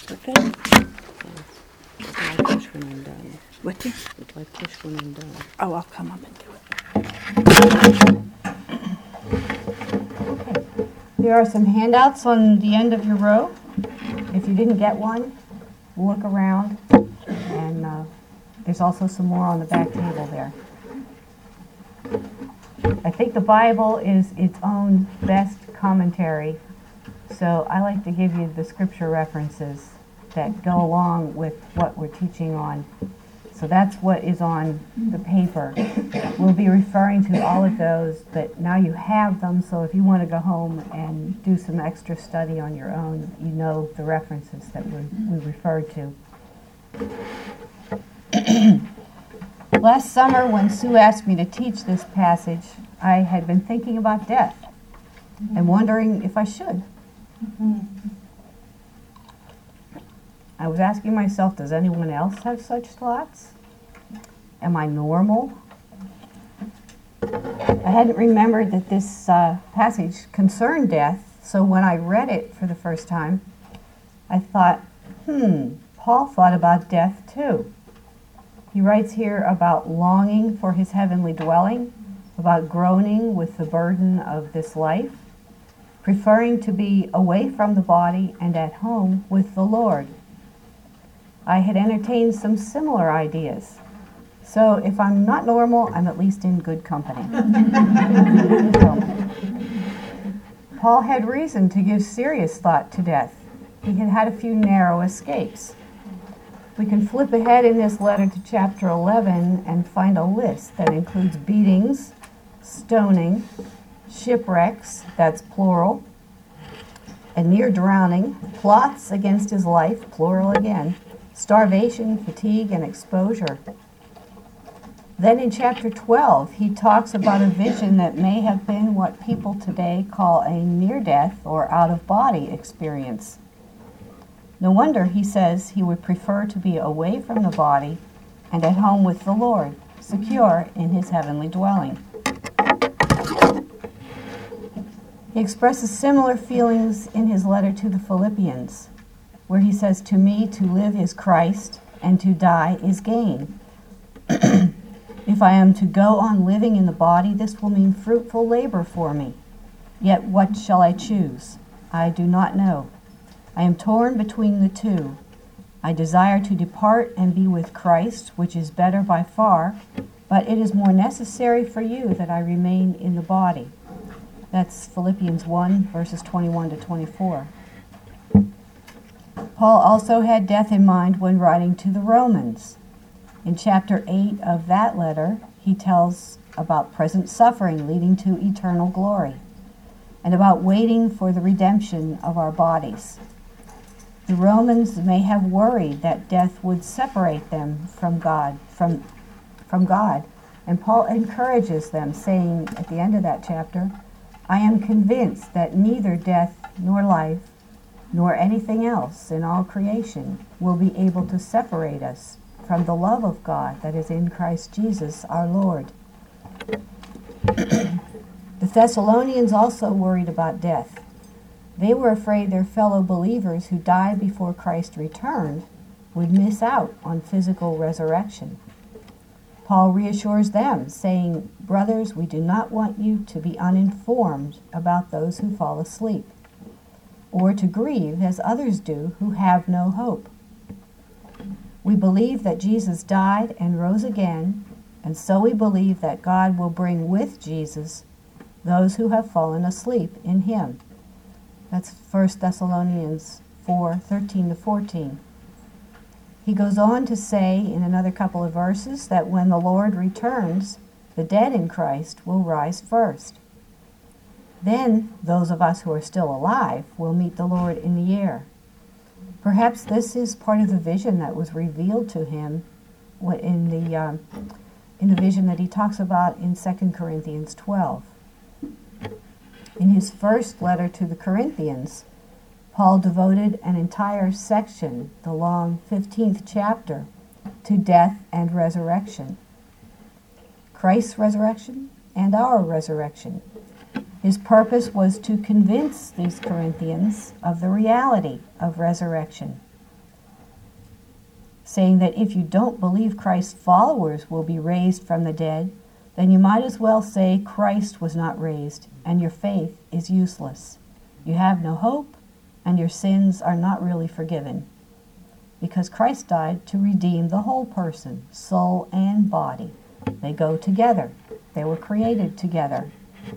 Okay. We'll push when I'm done. What do you? We'll push when I'm done. Oh, I'll come up and do it. There are some handouts on the end of your row. If you didn't get one, look around, and there's also some more on the back table there. I think the Bible is its own best commentary, so I like to give you the scripture references that go along with what we're teaching on. So that's what is on the paper. We'll be referring to all of those, but now you have them, so if you want to go home and do some extra study on your own, you know the references that we referred to. Last summer, when Sue asked me to teach this passage, I had been thinking about death and wondering if I should. I was asking myself, does anyone else have such thoughts? Am I normal? I hadn't remembered that this passage concerned death, so when I read it for the first time, I thought, Paul thought about death too. He writes here about longing for his heavenly dwelling, about groaning with the burden of this life, preferring to be away from the body and at home with the Lord. I had entertained some similar ideas. So if I'm not normal, I'm at least in good company. Paul had reason to give serious thought to death. He had had a few narrow escapes. We can flip ahead in this letter to chapter 11 and find a list that includes beatings, stoning, shipwrecks, that's plural, a near drowning, plots against his life, plural again, starvation, fatigue, and exposure. Then in chapter 12, he talks about a vision that may have been what people today call a near-death or out-of-body experience. No wonder he says he would prefer to be away from the body and at home with the Lord, secure in his heavenly dwelling. He expresses similar feelings in his letter to the Philippians, where he says, "To me, to live is Christ, and to die is gain. If I am to go on living in the body, this will mean fruitful labor for me. Yet what shall I choose? I do not know. I am torn between the two. I desire to depart and be with Christ, which is better by far, but it is more necessary for you that I remain in the body." That's Philippians 1, verses 21 to 24. Paul also had death in mind when writing to the Romans. In chapter 8 of that letter, he tells about present suffering leading to eternal glory, and about waiting for the redemption of our bodies. The Romans may have worried that death would separate them from God, and Paul encourages them, saying at the end of that chapter, "I am convinced that neither death nor life, nor anything else in all creation will be able to separate us from the love of God that is in Christ Jesus our Lord." The Thessalonians also worried about death. They were afraid their fellow believers who died before Christ returned would miss out on physical resurrection. Paul reassures them, saying, "Brothers, we do not want you to be uninformed about those who fall asleep, or to grieve as others do who have no hope. We believe that Jesus died and rose again, and so we believe that God will bring with Jesus those who have fallen asleep in him." That's 1 Thessalonians 4:13 to 14. He goes on to say in another couple of verses that when the Lord returns, the dead in Christ will rise first. Then those of us who are still alive will meet the Lord in the air. Perhaps this is part of the vision that was revealed to him in the vision that he talks about in 2 Corinthians 12. In his first letter to the Corinthians, Paul devoted an entire section, the long 15th chapter, to death and resurrection. Christ's resurrection and our resurrection. His purpose was to convince these Corinthians of the reality of resurrection saying that if you don't believe Christ's followers will be raised from the dead, then you might as well say Christ was not raised, and your faith is useless. You have no hope, and your sins are not really forgiven, because Christ died to redeem the whole person, soul and body. They go together. They were created together.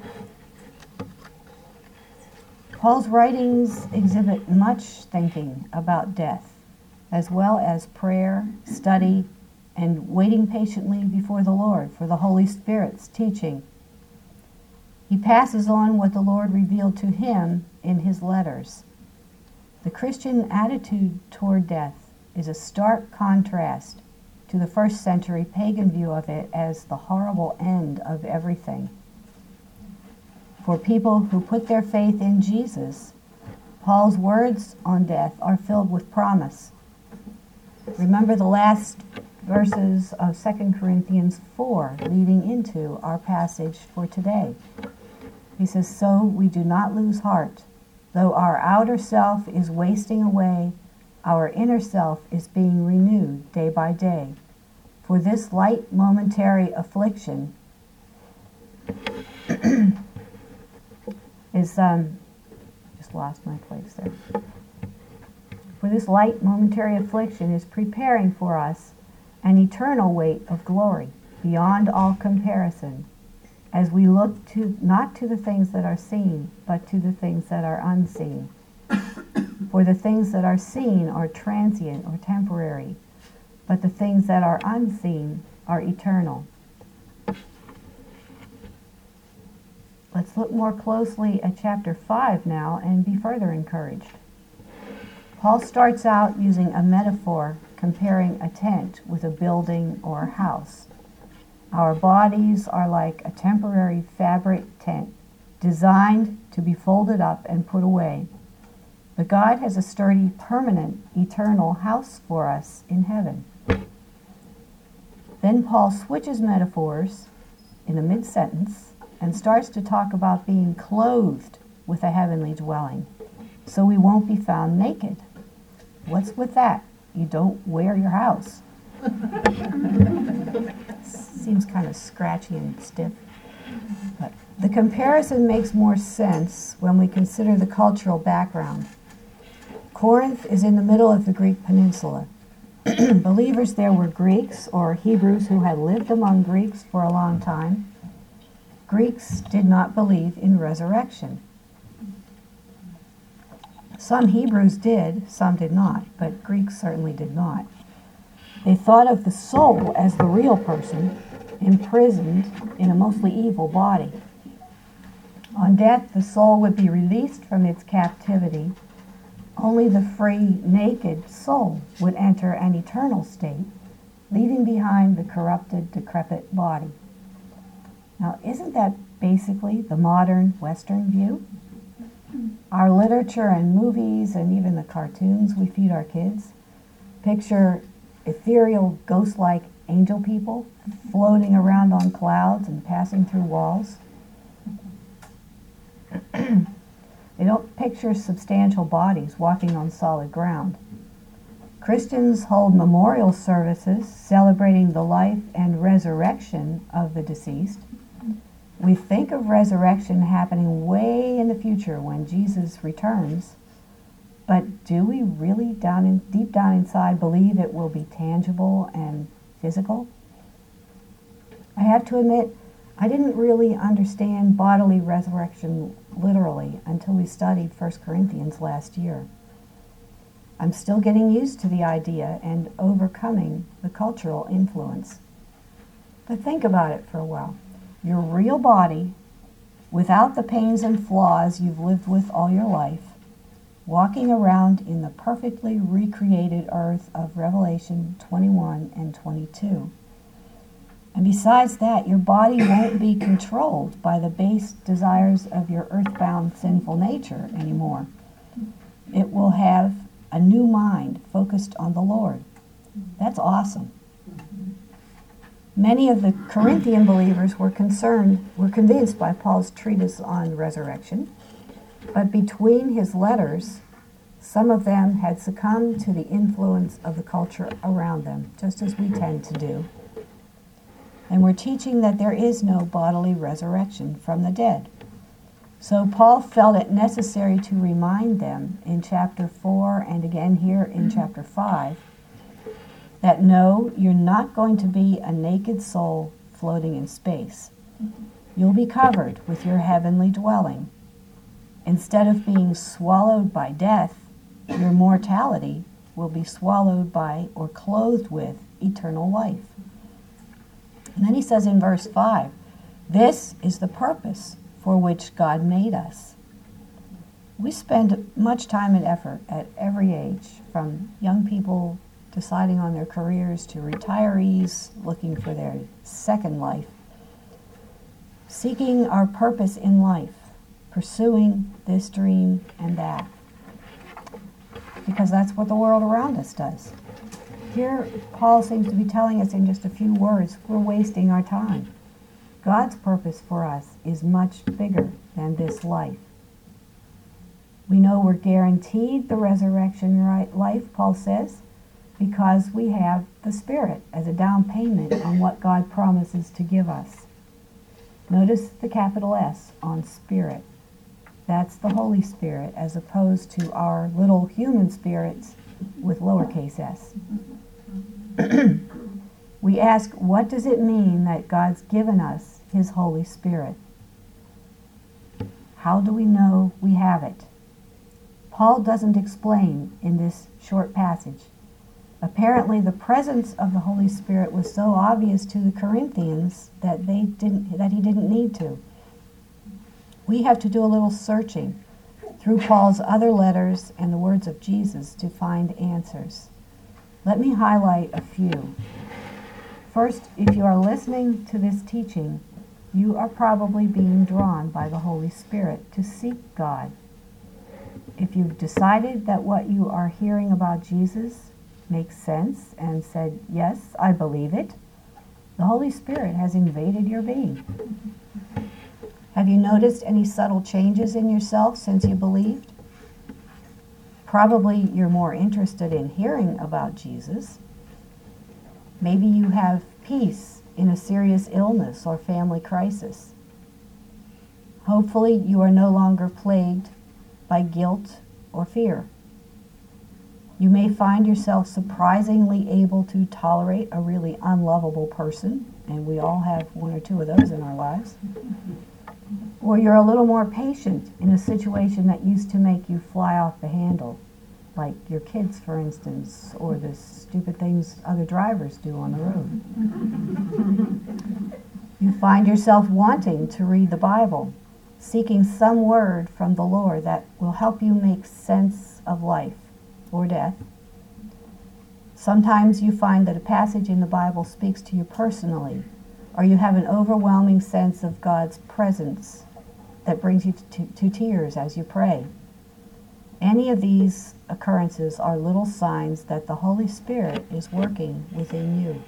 Paul's writings exhibit much thinking about death, as well as prayer, study, and waiting patiently before the Lord for the Holy Spirit's teaching. He passes on what the Lord revealed to him in his letters. The Christian attitude toward death is a stark contrast to the first century pagan view of it as the horrible end of everything. For people who put their faith in Jesus, Paul's words on death are filled with promise. Remember the last verses of 2 Corinthians 4 leading into our passage for today. He says, "So we do not lose heart. Though our outer self is wasting away, our inner self is being renewed day by day. For this light momentary affliction is just lost my place there. For this light momentary affliction is preparing for us an eternal weight of glory beyond all comparison, as we look to not to the things that are seen, but to the things that are unseen. For the things that are seen are transient or temporary, but the things that are unseen are eternal." Let's look more closely at chapter 5 now and be further encouraged. Paul starts out using a metaphor comparing a tent with a building or a house. Our bodies are like a temporary fabric tent designed to be folded up and put away. But God has a sturdy, permanent, eternal house for us in heaven. Then Paul switches metaphors in a mid-sentence and starts to talk about being clothed with a heavenly dwelling, so we won't be found naked. What's with that? You don't wear your house. Seems kind of scratchy and stiff. But the comparison makes more sense when we consider the cultural background. Corinth is in the middle of the Greek peninsula. Believers there were Greeks or Hebrews who had lived among Greeks for a long time. Greeks did not believe in resurrection. Some Hebrews did, some did not, but Greeks certainly did not. They thought of the soul as the real person, imprisoned in a mostly evil body. On death, the soul would be released from its captivity. Only the free, naked soul would enter an eternal state, leaving behind the corrupted, decrepit body. Now, isn't that basically the modern Western view? Our literature and movies and even the cartoons we feed our kids picture ethereal, ghost-like angel people floating around on clouds and passing through walls. They don't picture substantial bodies walking on solid ground. Christians hold memorial services celebrating the life and resurrection of the deceased. We think of resurrection happening way in the future when Jesus returns, but do we really deep down inside believe it will be tangible and physical? I have to admit, I didn't really understand bodily resurrection literally until we studied 1 Corinthians last year. I'm still getting used to the idea and overcoming the cultural influence. But think about it for a while. Your real body, without the pains and flaws you've lived with all your life, walking around in the perfectly recreated earth of Revelation 21 and 22. And besides that, your body won't be controlled by the base desires of your earthbound sinful nature anymore. It will have a new mind focused on the Lord. That's awesome. Many of the Corinthian believers were convinced by Paul's treatise on resurrection, but between his letters, Some of them had succumbed to the influence of the culture around them, just as we tend to do, and were teaching that there is no bodily resurrection from the dead. So Paul felt it necessary to remind them in chapter 4 and again here in chapter 5 that no, you're not going to be a naked soul floating in space. You'll be covered with your heavenly dwelling. Instead of being swallowed by death, your mortality will be swallowed by or clothed with eternal life. And then he says in verse 5, this is the purpose for which God made us. We spend much time and effort at every age, from young people deciding on their careers to retirees looking for their second life, seeking our purpose in life, pursuing this dream and that, because that's what the world around us does. Here, Paul seems to be telling us in just a few words, we're wasting our time. God's purpose for us is much bigger than this life. We know we're guaranteed the resurrection life, Paul says, because we have the Spirit as a down payment on what God promises to give us. Notice the capital S on Spirit. That's the Holy Spirit, as opposed to our little human spirits with lowercase s. We ask, what does it mean that God's given us His Holy Spirit? How do we know we have it? Paul doesn't explain in this short passage. Apparently, the presence of the Holy Spirit was so obvious to the Corinthians that he didn't need to. We have to do a little searching through Paul's other letters and the words of Jesus to find answers. Let me highlight a few. First, if you are listening to this teaching, you are probably being drawn by the Holy Spirit to seek God. If you've decided that what you are hearing about Jesus makes sense and said, yes, I believe it, the Holy Spirit has invaded your being. Have you noticed any subtle changes in yourself since you believed? Probably you're more interested in hearing about Jesus. Maybe you have peace in a serious illness or family crisis. Hopefully you are no longer plagued by guilt or fear. You may find yourself surprisingly able to tolerate a really unlovable person, and we all have one or two of those in our lives. Or you're a little more patient in a situation that used to make you fly off the handle, like your kids, for instance, or the stupid things other drivers do on the road. You find yourself wanting to read the Bible, seeking some word from the Lord that will help you make sense of life or death. Sometimes you find that a passage in the Bible speaks to you personally, or you have an overwhelming sense of God's presence that brings you to tears as you pray. Any of these occurrences are little signs that the Holy Spirit is working within you.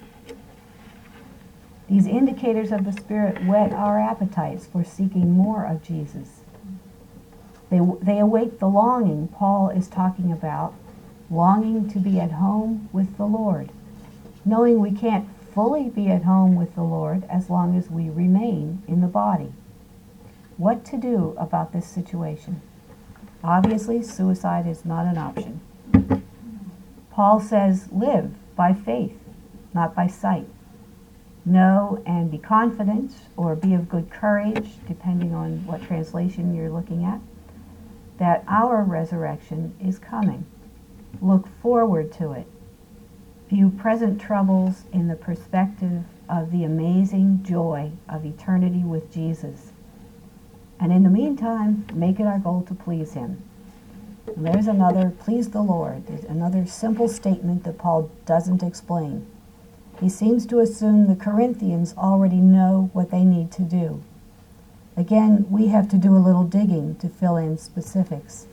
These indicators of the Spirit whet our appetites for seeking more of Jesus. They awake the longing Paul is talking about, longing to be at home with the Lord, knowing we can't fully be at home with the Lord as long as we remain in the body. What to do about this situation? Obviously, suicide is not an option. Paul says, live by faith, not by sight. Know and be confident, or be of good courage, depending on what translation you're looking at, that our resurrection is coming. Look forward to it. View present troubles in the perspective of the amazing joy of eternity with Jesus. And in the meantime, make it our goal to please Him. And there's another, please the Lord. There's another simple statement that Paul doesn't explain. He seems to assume the Corinthians already know what they need to do. Again, we have to do a little digging to fill in specifics.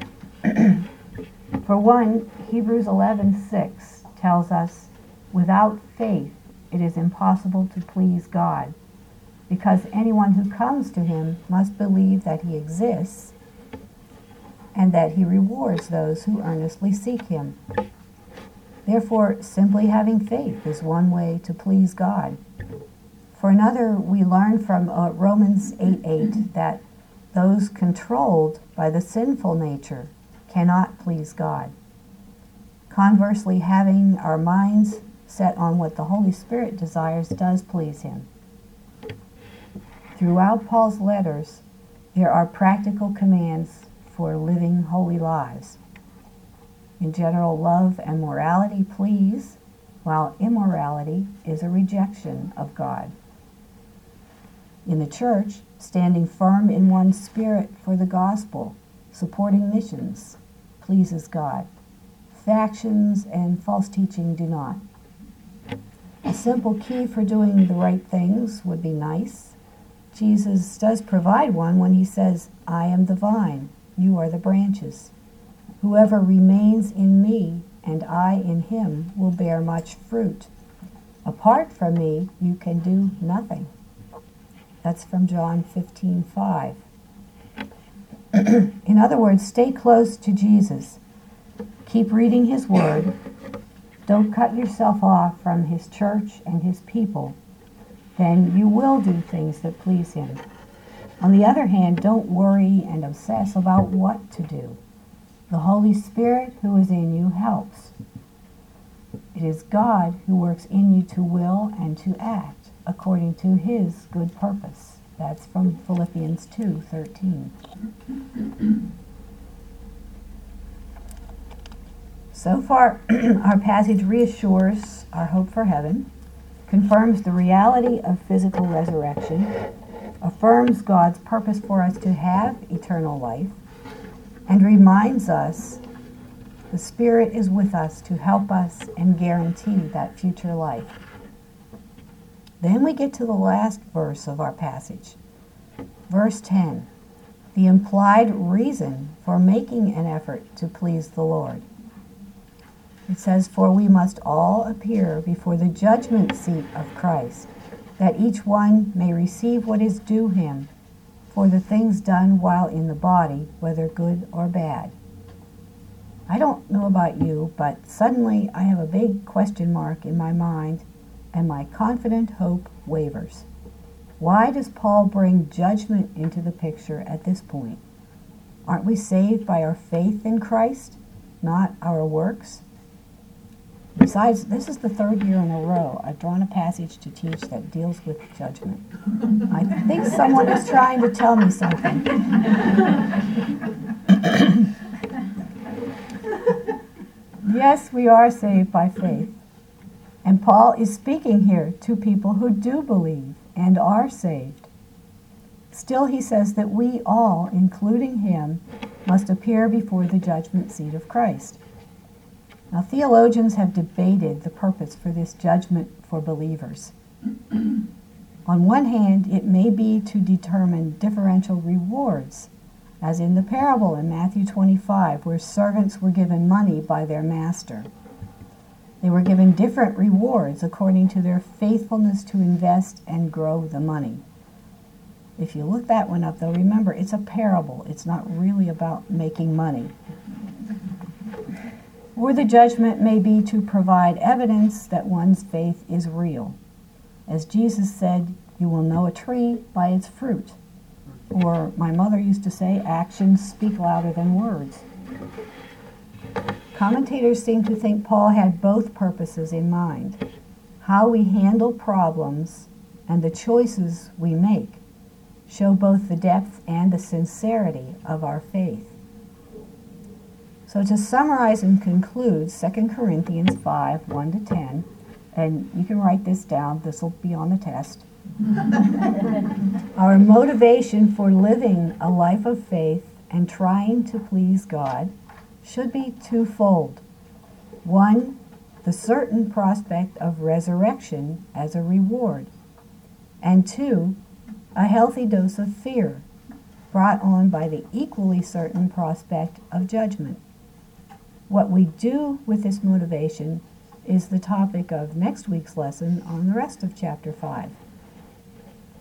For one, Hebrews 11:6 tells us, without faith it is impossible to please God, because anyone who comes to Him must believe that He exists and that he rewards those who earnestly seek him. Therefore, simply having faith is one way to please God. For another, we learn from Romans 8:8 that those controlled by the sinful nature cannot please God. Conversely, having our minds set on what the Holy Spirit desires does please him. Throughout Paul's letters, there are practical commands for living holy lives. In general, love and morality please, while immorality is a rejection of God. In the church, standing firm in one spirit for the gospel, supporting missions, pleases God. Factions and false teaching do not. A simple key for doing the right things would be nice. Jesus does provide one when he says, "I am the vine, you are the branches. Whoever remains in me and I in him will bear much fruit. Apart from me, you can do nothing." That's from John 15:5. In other words, stay close to Jesus. Keep reading his word. Don't cut yourself off from his church and his people. Then you will do things that please him. On the other hand, don't worry and obsess about what to do. The Holy Spirit who is in you helps. It is God who works in you to will and to act according to his good purpose. That's from Philippians 2:13. So far, our passage reassures our hope for heaven, confirms the reality of physical resurrection, affirms God's purpose for us to have eternal life, and reminds us the Spirit is with us to help us and guarantee that future life. Then we get to the last verse of our passage, verse 10, the implied reason for making an effort to please the Lord. It says, "For we must all appear before the judgment seat of Christ, that each one may receive what is due him for the things done while in the body, whether good or bad." I don't know about you, but suddenly I have a big question mark in my mind, and my confident hope wavers. Why does Paul bring judgment into the picture at this point? Aren't we saved by our faith in Christ, not our works? Besides, this is the third year in a row I've drawn a passage to teach that deals with judgment. I think someone is trying to tell me something. Yes, we are saved by faith. And Paul is speaking here to people who do believe and are saved. Still, he says that we all, including him, must appear before the judgment seat of Christ. Now, theologians have debated the purpose for this judgment for believers. On one hand, it may be to determine differential rewards, as in the parable in Matthew 25, where servants were given money by their master. They were given different rewards according to their faithfulness to invest and grow the money. If you look that one up, though, remember, it's a parable. It's not really about making money. Or the judgment may be to provide evidence that one's faith is real. As Jesus said, "You will know a tree by its fruit." Or my mother used to say, "Actions speak louder than words." Commentators seem to think Paul had both purposes in mind. How we handle problems and the choices we make show both the depth and the sincerity of our faith. So to summarize and conclude 2 Corinthians 5, 1-10, and you can write this down, this will be on the test. Our motivation for living a life of faith and trying to please God should be twofold. One, the certain prospect of resurrection as a reward. And two, a healthy dose of fear brought on by the equally certain prospect of judgment. What we do with this motivation is the topic of next week's lesson on the rest of chapter 5.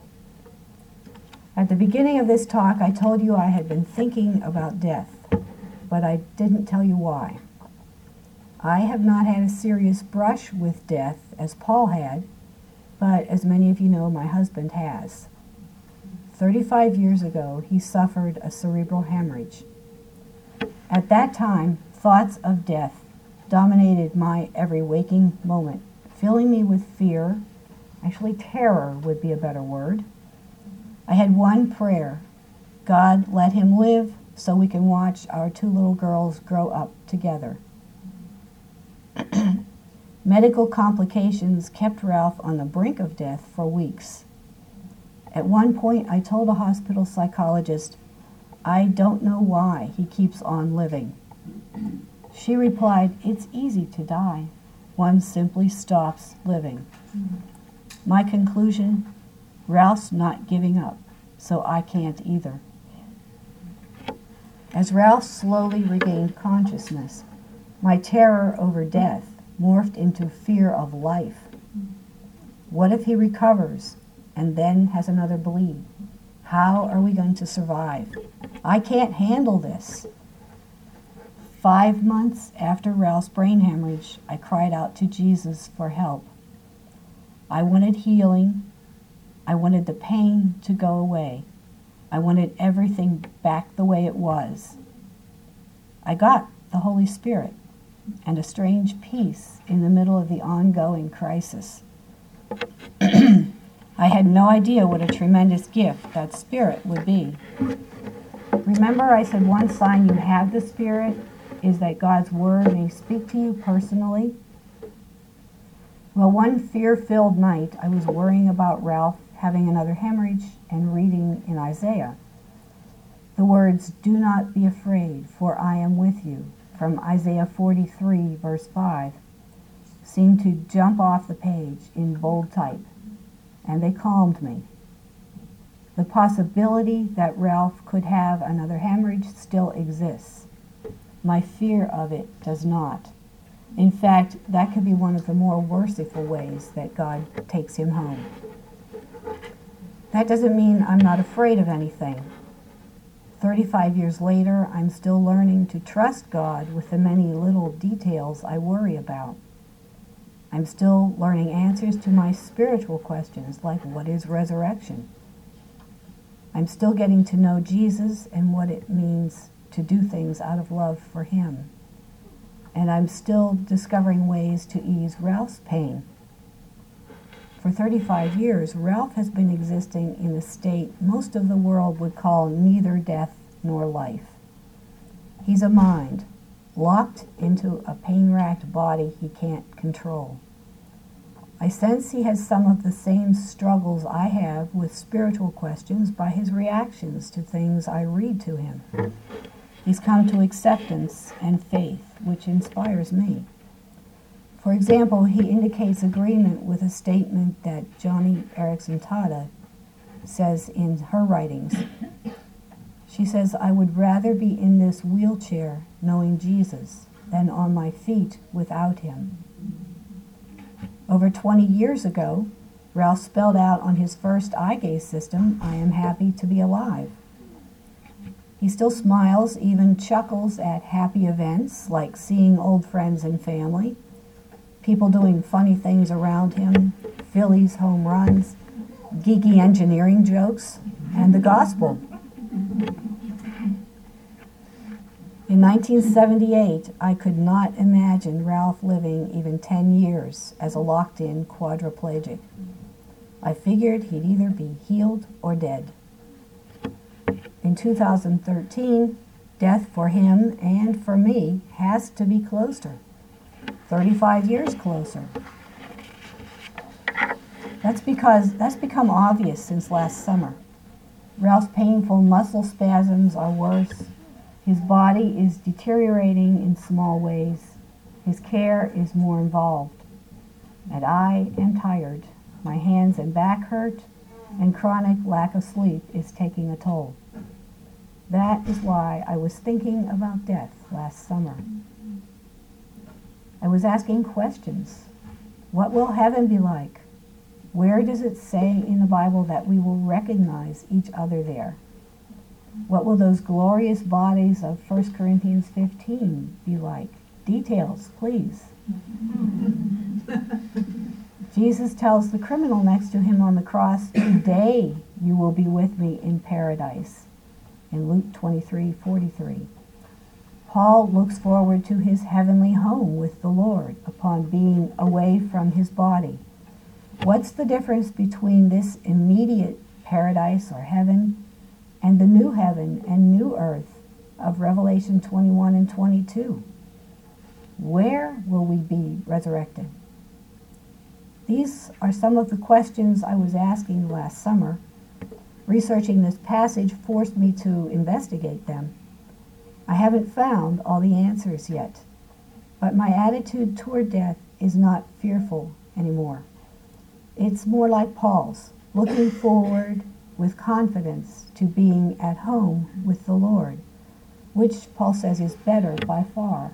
At the beginning of this talk, I told you I had been thinking about death. but I didn't tell you why. I have not had a serious brush with death as Paul had, but as many of you know, my husband has. 35 years ago, he suffered a cerebral hemorrhage. At that time, thoughts of death dominated my every waking moment, filling me with fear. Actually, terror would be a better word. I had one prayer: God, let him live so we can watch our 2 little girls grow up together. Medical complications kept Ralph on the brink of death for weeks. At one point, I told a hospital psychologist, I don't know why he keeps on living. She replied, it's easy to die. One simply stops living. My conclusion, Ralph's not giving up, so I can't either. As Ralph slowly regained consciousness, my terror over death morphed into fear of life. What if he recovers and then has another bleed? How are we going to survive? I can't handle this. 5 months after Ralph's brain hemorrhage, I cried out to Jesus for help. I wanted healing. I wanted the pain to go away. I wanted everything back the way it was. I got the Holy Spirit and a strange peace in the middle of the ongoing crisis. I had no idea what a tremendous gift that Spirit would be. Remember, I said one sign you have the Spirit is that God's Word may speak to you personally? Well, one fear-filled night, I was worrying about Ralph having another hemorrhage and reading in Isaiah. The words, do not be afraid, for I am with you, from Isaiah 43, verse 5, seemed to jump off the page in bold type, and they calmed me. The possibility that Ralph could have another hemorrhage still exists. My fear of it does not. In fact, that could be one of the more merciful ways that God takes him home. That doesn't mean I'm not afraid of anything. 35 years later, I'm still learning to trust God with the many little details I worry about. I'm still learning answers to my spiritual questions, like what is resurrection? I'm still getting to know Jesus and what it means to do things out of love for him. And I'm still discovering ways to ease Ralph's pain. For 35 years, Ralph has been existing in a state most of the world would call neither death nor life. He's a mind, locked into a pain-racked body he can't control. I sense he has some of the same struggles I have with spiritual questions by his reactions to things I read to him. He's come to acceptance and faith, which inspires me. For example, he indicates agreement with a statement that Joni Eareckson Tada says in her writings. She says, I would rather be in this wheelchair knowing Jesus than on my feet without him. Over 20 years ago, Ralph spelled out on his first eye gaze system, I am happy to be alive. He still smiles, even chuckles at happy events like seeing old friends and family, people doing funny things around him, Phillies home runs, geeky engineering jokes, and the gospel. In 1978, I could not imagine Ralph living even 10 years as a locked-in quadriplegic. I figured he'd either be healed or dead. In 2013, death for him and for me has to be closer. 35 years closer. That's become obvious since last summer. Ralph's painful muscle spasms are worse. His body is deteriorating in small ways. His care is more involved. And I am tired. My hands and back hurt, and chronic lack of sleep is taking a toll. That is why I was thinking about death last summer. I was asking questions. What will heaven be like? Where does it say in the Bible that we will recognize each other there? What will those glorious bodies of 1 Corinthians 15 be like? Details, please. Jesus tells the criminal next to him on the cross, "Today you will be with me in paradise," in Luke 23:43. Paul looks forward to his heavenly home with the Lord upon being away from his body. What's the difference between this immediate paradise or heaven and the new heaven and new earth of Revelation 21 and 22? Where will we be resurrected? These are some of the questions I was asking last summer. Researching this passage forced me to investigate them. I haven't found all the answers yet, but my attitude toward death is not fearful anymore. It's more like Paul's, looking forward with confidence to being at home with the Lord, which Paul says is better by far.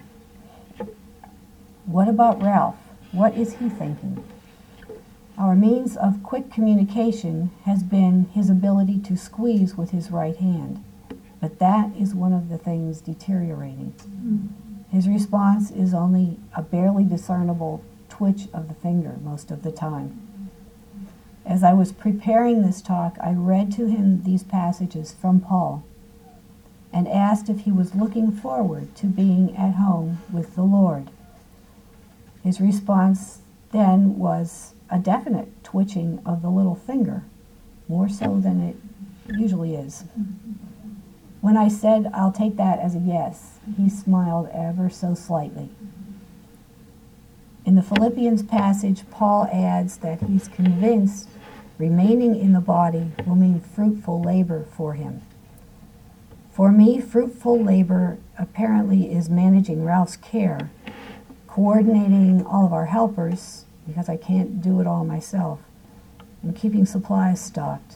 What about Ralph? What is he thinking? Our means of quick communication has been his ability to squeeze with his right hand, but that is one of the things deteriorating. His response is only a barely discernible twitch of the finger most of the time. As I was preparing this talk, I read to him these passages from Paul and asked if he was looking forward to being at home with the Lord. His response then was a definite twitching of the little finger, more so than it usually is. When I said, "I'll take that as a yes," he smiled ever so slightly. In the Philippians passage, Paul adds that he's convinced remaining in the body will mean fruitful labor for him. For me, fruitful labor apparently is managing Ralph's care, coordinating all of our helpers, because I can't do it all myself, and keeping supplies stocked.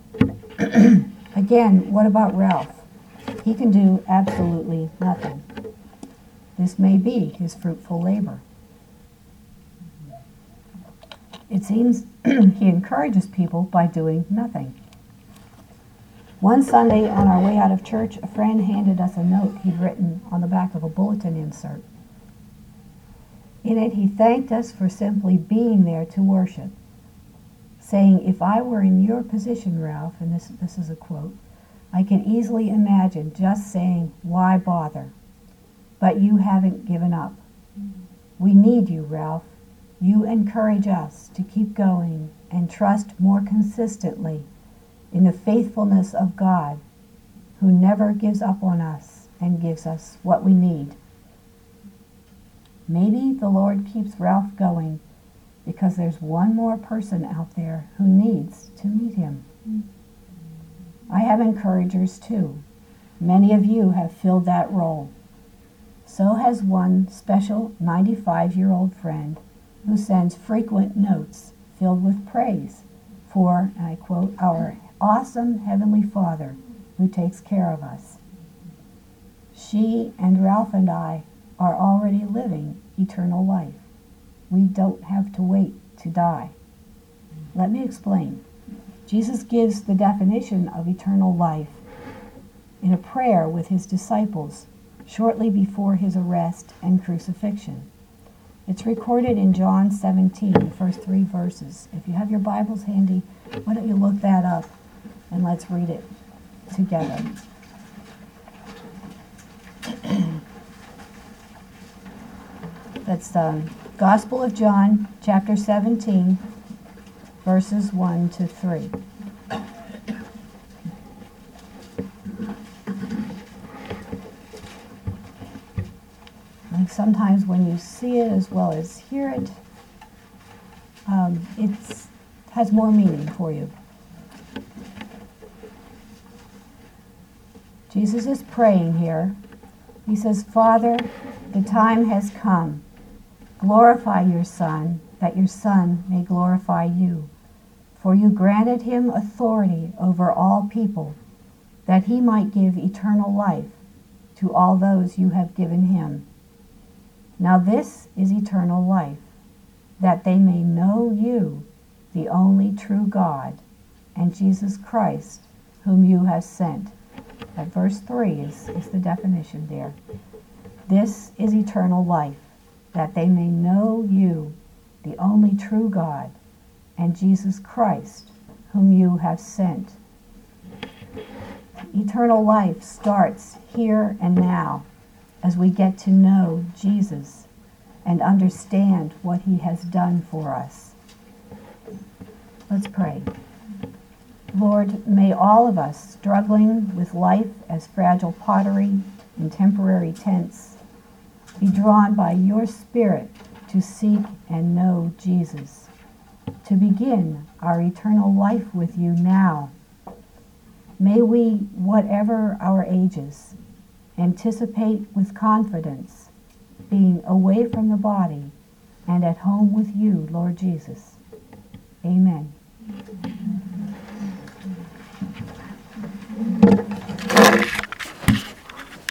Again, what about Ralph? He can do absolutely nothing. This may be his fruitful labor. It seems he encourages people by doing nothing. One Sunday on our way out of church, a friend handed us a note he'd written on the back of a bulletin insert. In it, he thanked us for simply being there to worship, saying, "If I were in your position, Ralph," and this is a quote, "I could easily imagine just saying, 'Why bother?' But you haven't given up. We need you, Ralph. You encourage us to keep going and trust more consistently in the faithfulness of God, who never gives up on us and gives us what we need." Maybe the Lord keeps Ralph going because there's one more person out there who needs to meet him. I have encouragers too. Many of you have filled that role. So has one special 95-year-old friend who sends frequent notes filled with praise for, and I quote, "our awesome Heavenly Father who takes care of us." She and Ralph and I are already living eternal life. We don't have to wait to die. Let me explain. Jesus gives the definition of eternal life in a prayer with his disciples shortly before his arrest and crucifixion. It's recorded in John 17, the first 3 verses. If you have your Bibles handy, why don't you look that up and let's read it together. That's the Gospel of John, chapter 17, verses 1 to 3. I think sometimes when you see it as well as hear it, it has more meaning for you. Jesus is praying here. He says, "Father, the time has come. Glorify your Son, that your Son may glorify you. For you granted him authority over all people, that he might give eternal life to all those you have given him. Now this is eternal life, that they may know you, the only true God, and Jesus Christ, whom you have sent." Verse 3 is the definition there. This is eternal life, that they may know you, the only true God, and Jesus Christ, whom you have sent. Eternal life starts here and now as we get to know Jesus and understand what he has done for us. Let's pray. Lord, may all of us struggling with life as fragile pottery in temporary tents be drawn by your Spirit to seek and know Jesus, to begin our eternal life with you now. May we, whatever our ages, anticipate with confidence being away from the body and at home with you, Lord Jesus. Amen.